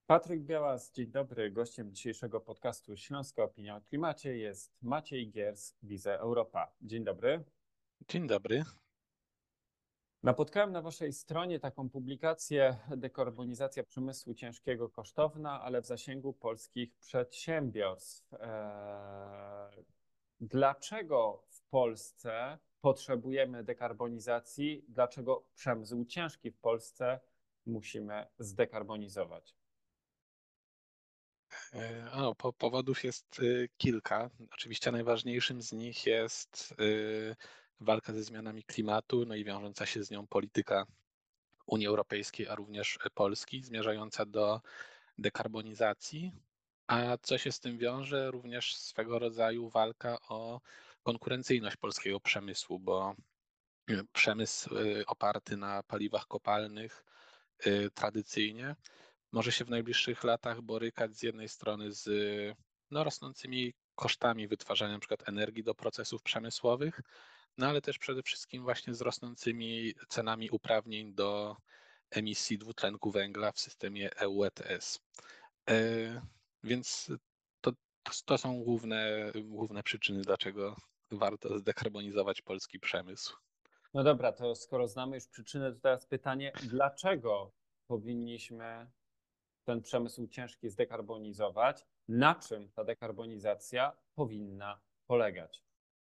Patryk Białas, dzień dobry. Gościem dzisiejszego podcastu Śląska Opinia o Klimacie jest Maciej Giers, Wize Europa. Dzień dobry. Dzień dobry. Napotkałem na waszej stronie taką publikację Dekarbonizacja przemysłu ciężkiego kosztowna, ale w zasięgu polskich przedsiębiorstw. Dlaczego w Polsce potrzebujemy dekarbonizacji? Dlaczego przemysł ciężki w Polsce musimy zdekarbonizować? Powodów jest kilka. Oczywiście najważniejszym z nich jest walka ze zmianami klimatu, no i wiążąca się z nią polityka Unii Europejskiej, a również Polski, zmierzająca do dekarbonizacji. A co się z tym wiąże? Również swego rodzaju walka o konkurencyjność polskiego przemysłu, bo przemysł oparty na paliwach kopalnych tradycyjnie może się w najbliższych latach borykać z jednej strony z rosnącymi kosztami wytwarzania na przykład energii do procesów przemysłowych, no ale też przede wszystkim właśnie z rosnącymi cenami uprawnień do emisji dwutlenku węgla w systemie EU ETS. Więc to, to są główne przyczyny, dlaczego warto zdekarbonizować polski przemysł. No dobra, to skoro znamy już przyczynę, to teraz pytanie, dlaczego powinniśmy ten przemysł ciężki zdekarbonizować? Na czym ta dekarbonizacja powinna polegać?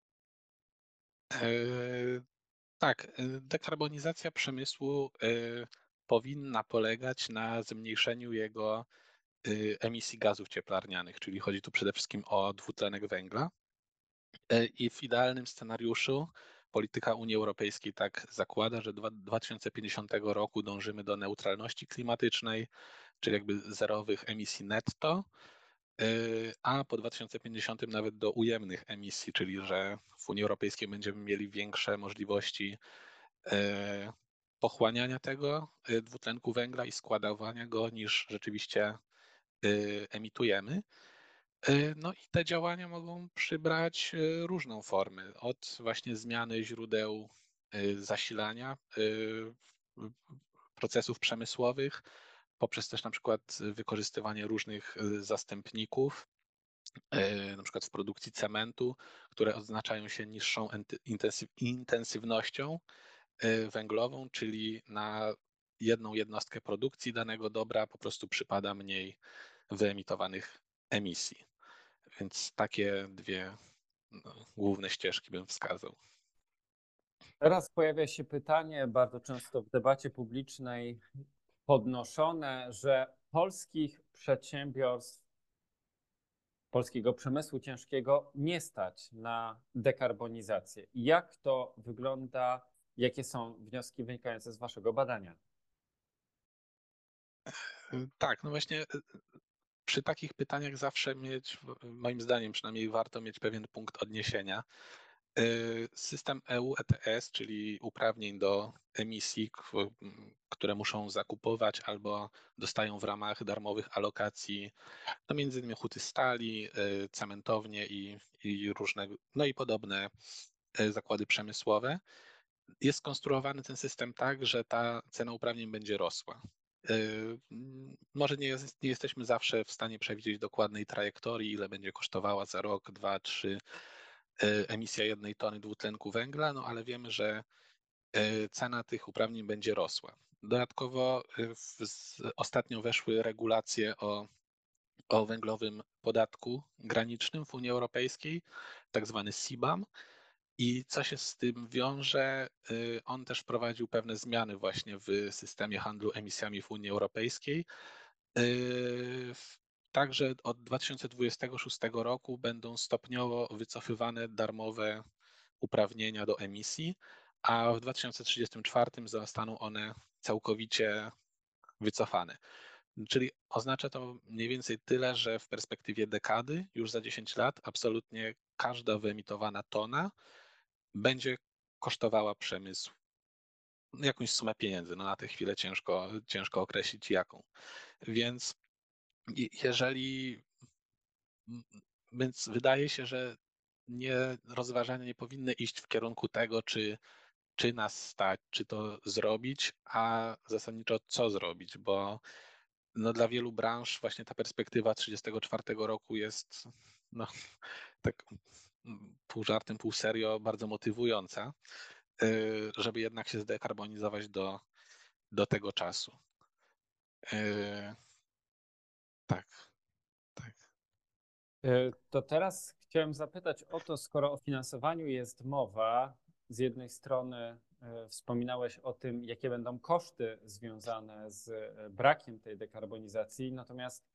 E, Tak, dekarbonizacja przemysłu powinna polegać na zmniejszeniu jego emisji gazów cieplarnianych, czyli chodzi tu przede wszystkim o dwutlenek węgla. I w idealnym scenariuszu polityka Unii Europejskiej tak zakłada, że do 2050 roku dążymy do neutralności klimatycznej, czyli jakby zerowych emisji netto, a po 2050 nawet do ujemnych emisji, czyli że w Unii Europejskiej będziemy mieli większe możliwości e, pochłaniania tego dwutlenku węgla i składowania go, niż rzeczywiście emitujemy. No i te działania mogą przybrać różną formę, od właśnie zmiany źródeł zasilania procesów przemysłowych, poprzez też na przykład wykorzystywanie różnych zastępników, na przykład w produkcji cementu, które odznaczają się niższą intensywnością węglową, czyli na jedną jednostkę produkcji danego dobra po prostu przypada mniej wyemitowanych emisji. Więc takie dwie główne ścieżki bym wskazał. Teraz pojawia się pytanie, bardzo często w debacie publicznej podnoszone, że polskich przedsiębiorstw, polskiego przemysłu ciężkiego nie stać na dekarbonizację. Jak to wygląda? Jakie są wnioski wynikające z waszego badania? Tak, no właśnie przy takich pytaniach zawsze mieć, moim zdaniem przynajmniej warto mieć pewien punkt odniesienia. System EU ETS, czyli uprawnień do emisji, które muszą zakupować albo dostają w ramach darmowych alokacji, to między innymi huty stali, cementownie i różne, no i podobne zakłady przemysłowe. Jest skonstruowany ten system tak, że ta cena uprawnień będzie rosła. Może nie jesteśmy zawsze w stanie przewidzieć dokładnej trajektorii, ile będzie kosztowała za rok, dwa, trzy emisja 1 tony dwutlenku węgla, no ale wiemy, że cena tych uprawnień będzie rosła. Dodatkowo ostatnio weszły regulacje o węglowym podatku granicznym w Unii Europejskiej, tak zwany CBAM. I co się z tym wiąże? On też wprowadził pewne zmiany właśnie w systemie handlu emisjami w Unii Europejskiej. Także od 2026 roku będą stopniowo wycofywane darmowe uprawnienia do emisji, a w 2034 zostaną one całkowicie wycofane. Czyli oznacza to mniej więcej tyle, że w perspektywie dekady, już za 10 lat, absolutnie każda wyemitowana tona będzie kosztowała przemysł jakąś sumę pieniędzy. No na tę chwilę ciężko określić jaką. Więc jeżeli, więc wydaje się, że rozważania nie powinny iść w kierunku tego, czy nas stać, czy to zrobić, a zasadniczo co zrobić, bo no dla wielu branż właśnie ta perspektywa 34 roku jest no, tak pół żartem, pół serio bardzo motywująca, żeby jednak się zdekarbonizować do tego czasu. Tak, tak. To teraz chciałem zapytać o to, skoro o finansowaniu jest mowa, z jednej strony wspominałeś o tym, jakie będą koszty związane z brakiem tej dekarbonizacji, natomiast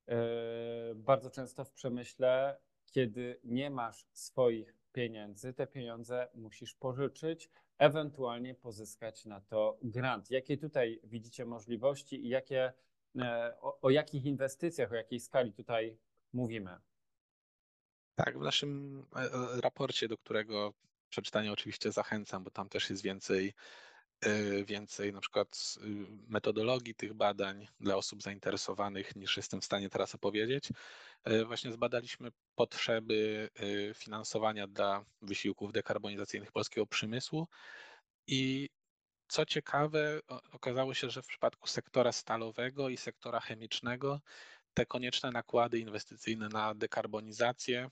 bardzo często w przemyśle, kiedy nie masz swoich pieniędzy, te pieniądze musisz pożyczyć, ewentualnie pozyskać na to grant. Jakie tutaj widzicie możliwości i o jakich inwestycjach, o jakiej skali tutaj mówimy? Tak, w naszym raporcie, do którego przeczytania oczywiście zachęcam, bo tam też jest więcej na przykład metodologii tych badań dla osób zainteresowanych, niż jestem w stanie teraz opowiedzieć. Właśnie zbadaliśmy potrzeby finansowania dla wysiłków dekarbonizacyjnych polskiego przemysłu i co ciekawe, okazało się, że w przypadku sektora stalowego i sektora chemicznego te konieczne nakłady inwestycyjne na dekarbonizację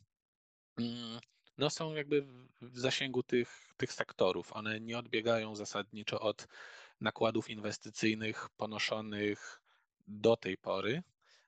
no są jakby w zasięgu tych sektorów. One nie odbiegają zasadniczo od nakładów inwestycyjnych ponoszonych do tej pory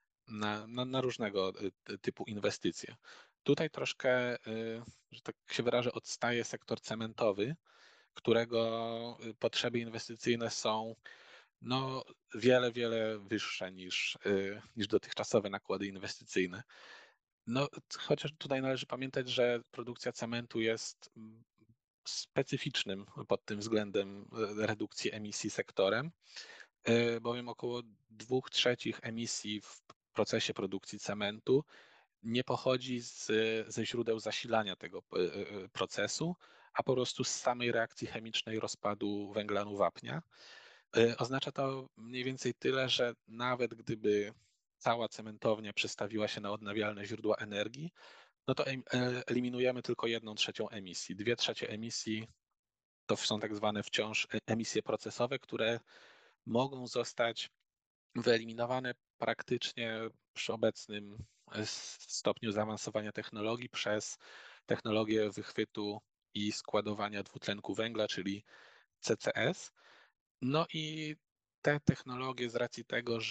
na różnego typu inwestycje. Tutaj troszkę, że tak się wyrażę, odstaje sektor cementowy, którego potrzeby inwestycyjne są no, wiele wyższe niż dotychczasowe nakłady inwestycyjne. No, chociaż tutaj należy pamiętać, że produkcja cementu jest specyficznym pod tym względem redukcji emisji sektorem, bowiem około 2/3 emisji w procesie produkcji cementu nie pochodzi ze źródeł zasilania tego procesu, a po prostu z samej reakcji chemicznej rozpadu węglanu wapnia. Oznacza to mniej więcej tyle, że nawet gdyby cała cementownia przestawiła się na odnawialne źródła energii, no to eliminujemy tylko 1/3 emisji. 2/3 emisji to są tak zwane wciąż emisje procesowe, które mogą zostać wyeliminowane praktycznie przy obecnym stopniu zaawansowania technologii przez technologię wychwytu i składowania dwutlenku węgla, czyli CCS. No i te technologie z racji tego,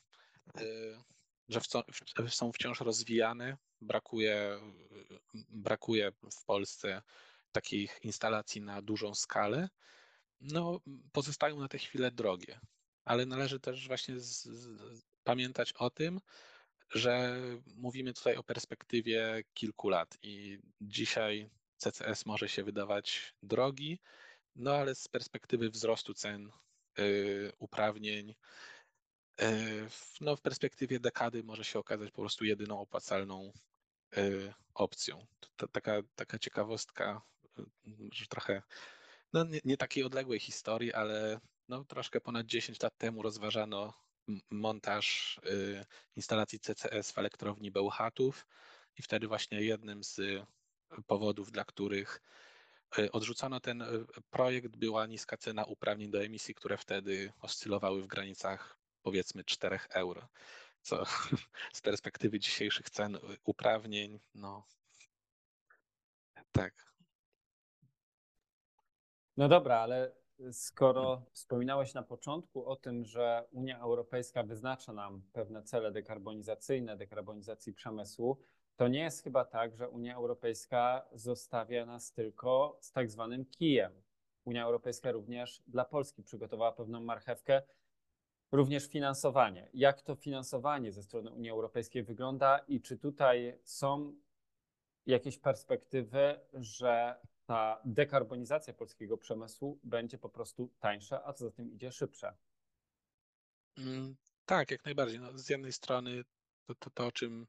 że są wciąż rozwijane, brakuje w Polsce takich instalacji na dużą skalę, no pozostają na tę chwilę drogie. Ale należy też właśnie pamiętać o tym, że mówimy tutaj o perspektywie kilku lat i dzisiaj CCS może się wydawać drogi, no ale z perspektywy wzrostu cen uprawnień, no w perspektywie dekady może się okazać po prostu jedyną opłacalną opcją. To taka ciekawostka, że trochę, no nie takiej odległej historii, ale no troszkę ponad 10 lat temu rozważano montaż instalacji CCS w elektrowni Bełchatów i wtedy właśnie jednym z powodów, dla których odrzucono ten projekt, była niska cena uprawnień do emisji, które wtedy oscylowały w granicach powiedzmy 4 euro, co z perspektywy dzisiejszych cen uprawnień, no tak. No dobra, ale skoro wspominałeś na początku o tym, że Unia Europejska wyznacza nam pewne cele dekarbonizacyjne, dekarbonizacji przemysłu, to nie jest chyba tak, że Unia Europejska zostawia nas tylko z tak zwanym kijem. Unia Europejska również dla Polski przygotowała pewną marchewkę, również finansowanie. Jak to finansowanie ze strony Unii Europejskiej wygląda i czy tutaj są jakieś perspektywy, że ta dekarbonizacja polskiego przemysłu będzie po prostu tańsza, a co za tym idzie szybsza? Tak, jak najbardziej. No, z jednej strony to o czym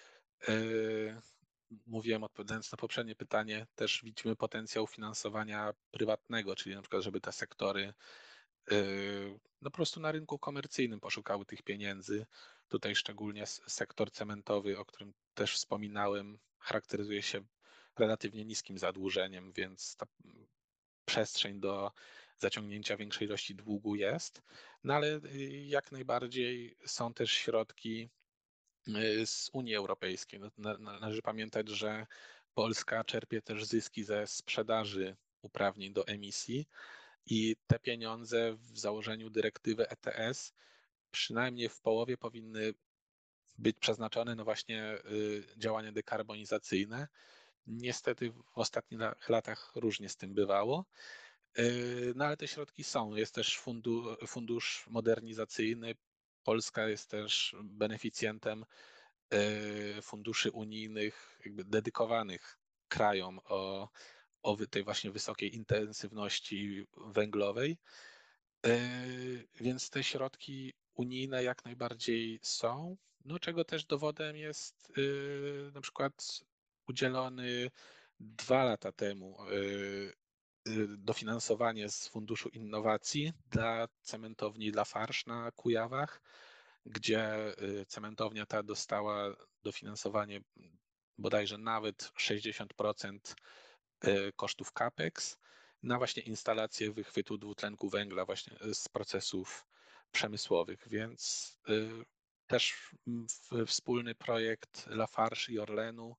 mówiłem odpowiadając na poprzednie pytanie, też widzimy potencjał finansowania prywatnego, czyli na przykład, żeby te sektory no po prostu na rynku komercyjnym poszukały tych pieniędzy. Tutaj szczególnie sektor cementowy, o którym też wspominałem, charakteryzuje się relatywnie niskim zadłużeniem, więc przestrzeń do zaciągnięcia większej ilości długu jest, no ale jak najbardziej są też środki z Unii Europejskiej. Należy pamiętać, że Polska czerpie też zyski ze sprzedaży uprawnień do emisji i te pieniądze w założeniu dyrektywy ETS przynajmniej w połowie powinny być przeznaczone na właśnie działania dekarbonizacyjne. Niestety w ostatnich latach różnie z tym bywało. No ale te środki są. Jest też fundusz modernizacyjny. Polska jest też beneficjentem funduszy unijnych, jakby dedykowanych krajom o tej właśnie wysokiej intensywności węglowej. Więc te środki unijne jak najbardziej są, no czego też dowodem jest na przykład udzielony 2 lata temu dofinansowanie z Funduszu Innowacji dla cementowni Lafarge na Kujawach, gdzie cementownia ta dostała dofinansowanie bodajże nawet 60% kosztów CAPEX na właśnie instalację wychwytu dwutlenku węgla właśnie z procesów przemysłowych, więc też wspólny projekt Lafarge i Orlenu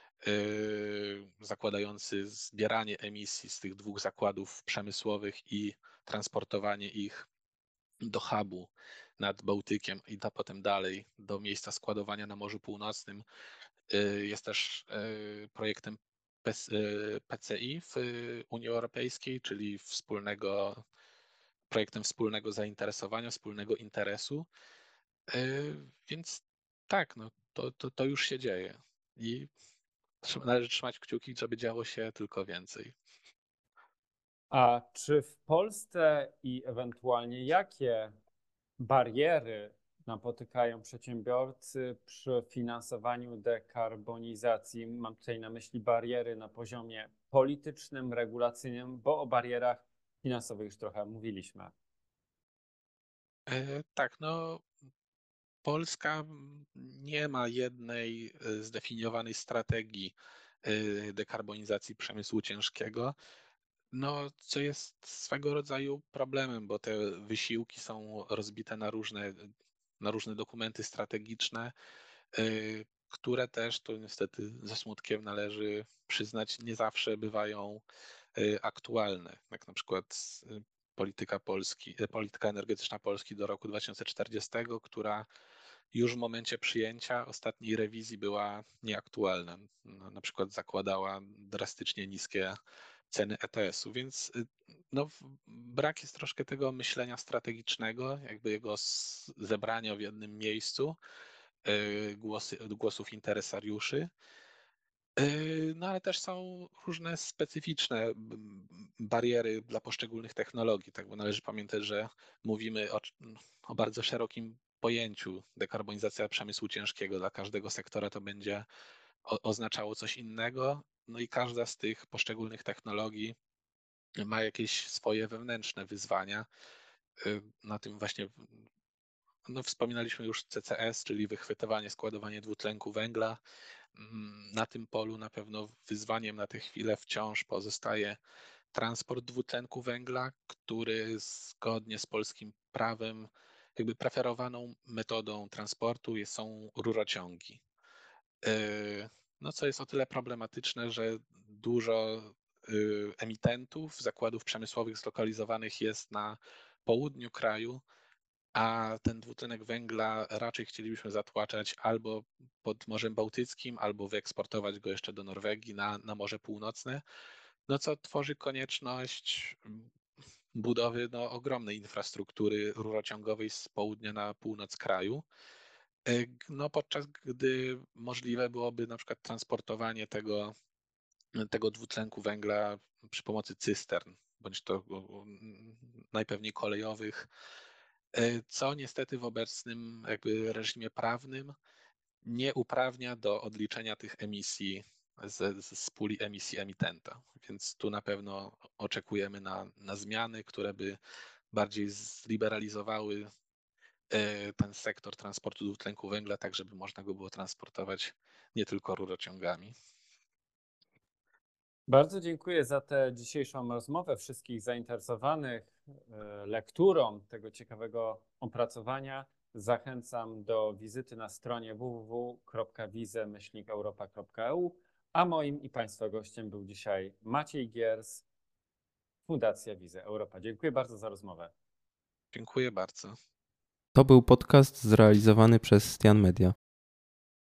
zakładający zbieranie emisji z tych 2 zakładów przemysłowych i transportowanie ich do hubu nad Bałtykiem i potem dalej do miejsca składowania na Morzu Północnym. Jest też projektem PCI w Unii Europejskiej, czyli projektem wspólnego zainteresowania, wspólnego interesu. Więc tak, no, to już się dzieje i należy trzymać kciuki, żeby działo się tylko więcej. A czy w Polsce i ewentualnie jakie bariery napotykają przedsiębiorcy przy finansowaniu dekarbonizacji? Mam tutaj na myśli bariery na poziomie politycznym, regulacyjnym, bo o barierach finansowych już trochę mówiliśmy. Tak, no Polska nie ma jednej zdefiniowanej strategii dekarbonizacji przemysłu ciężkiego, no, co jest swego rodzaju problemem, bo te wysiłki są rozbite na różne dokumenty strategiczne, które też, to niestety ze smutkiem należy przyznać, nie zawsze bywają aktualne, jak na przykład polityka energetyczna Polski do roku 2040, która już w momencie przyjęcia ostatniej rewizji była nieaktualna. No, na przykład zakładała drastycznie niskie ceny ETS-u, więc no, brak jest troszkę tego myślenia strategicznego, jakby jego zebrania w jednym miejscu, głosów interesariuszy. No ale też są różne specyficzne bariery dla poszczególnych technologii, tak, bo należy pamiętać, że mówimy o bardzo szerokim pojęciu dekarbonizacja przemysłu ciężkiego. Dla każdego sektora to będzie oznaczało coś innego, no i każda z tych poszczególnych technologii ma jakieś swoje wewnętrzne wyzwania. Na tym właśnie no, wspominaliśmy już CCS, czyli wychwytywanie, składowanie dwutlenku węgla. Na tym polu na pewno wyzwaniem na tę chwilę wciąż pozostaje transport dwutlenku węgla, który zgodnie z polskim prawem, jakby preferowaną metodą transportu są rurociągi. No co jest o tyle problematyczne, że dużo emitentów, zakładów przemysłowych zlokalizowanych jest na południu kraju, a ten dwutlenek węgla raczej chcielibyśmy zatłaczać albo pod Morzem Bałtyckim, albo wyeksportować go jeszcze do Norwegii na Morze Północne, no co tworzy konieczność budowy ogromnej infrastruktury rurociągowej z południa na północ kraju. No, podczas gdy możliwe byłoby na przykład transportowanie tego dwutlenku węgla przy pomocy cystern, bądź to najpewniej kolejowych, co niestety w obecnym jakby reżimie prawnym nie uprawnia do odliczenia tych emisji z puli emisji emitenta. Więc tu na pewno oczekujemy na zmiany, które by bardziej zliberalizowały ten sektor transportu dwutlenku węgla, tak żeby można go było transportować nie tylko rurociągami. Bardzo dziękuję za tę dzisiejszą rozmowę. Wszystkich zainteresowanych lekturą tego ciekawego opracowania zachęcam do wizyty na stronie www.wize-europa.eu, a moim i Państwa gościem był dzisiaj Maciej Giers, Fundacja Wize Europa. Dziękuję bardzo za rozmowę. Dziękuję bardzo. To był podcast zrealizowany przez Stian Media.